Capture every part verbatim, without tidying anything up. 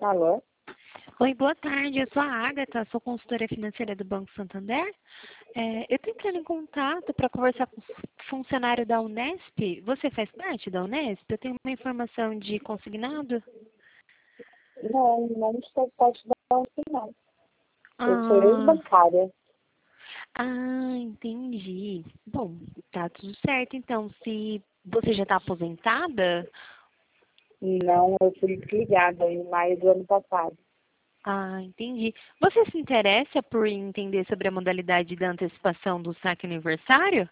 Alô? Oi, boa tarde. Eu sou a Agatha, sou consultora financeira do Banco Santander. É, eu estou entrando em contato para conversar com o funcionário da Unesp. Você faz parte da Unesp? Eu tenho uma informação de consignado. Não, não estou parte da U N S, não. Eu sou Ah, ex-bancária. ah, entendi. Bom, tá tudo certo. Então, se você já está aposentada, Não, eu fui desligada em maio do ano passado. ah, entendi. Você se interessa por entender sobre a modalidade da antecipação do saque aniversário?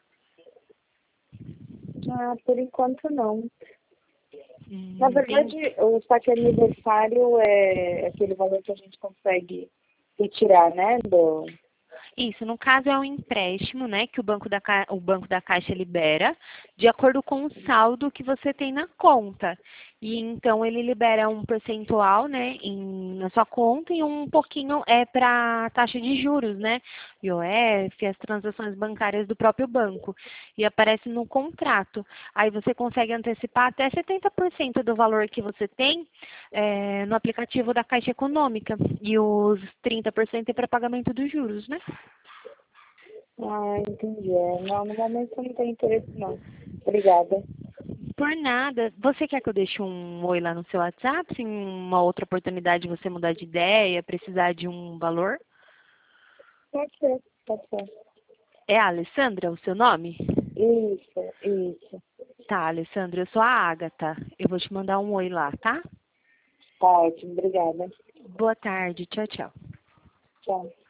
Ah, por enquanto não. Hum, Na entendi. verdade, o saque aniversário é aquele valor que a gente consegue retirar, né? Do... Isso, no caso é um empréstimo, né, que o Banco da, Ca- o Banco da Caixa libera, de acordo com o saldo que você tem na conta. E então ele libera um percentual, né, em, na sua conta e um pouquinho é para taxa de juros, né, I O F, as transações bancárias do próprio banco. E aparece no contrato. Aí você consegue antecipar até setenta por cento do valor que você tem eh, no aplicativo da Caixa Econômica. E os trinta por cento é para pagamento dos juros, né? Ah, entendi. É, não, no momento eu não tenho interesse, não. Obrigada. Por nada. Você quer que eu deixe um oi lá no seu WhatsApp? Se em uma outra oportunidade você mudar de ideia, precisar de um valor? Pode ser, pode ser. É a Alessandra o seu nome? Isso, isso. Tá, Alessandra, eu sou a Agatha. Eu vou te mandar um oi lá, tá? Tá ótimo, obrigada. Boa tarde. Tchau, tchau. Tchau.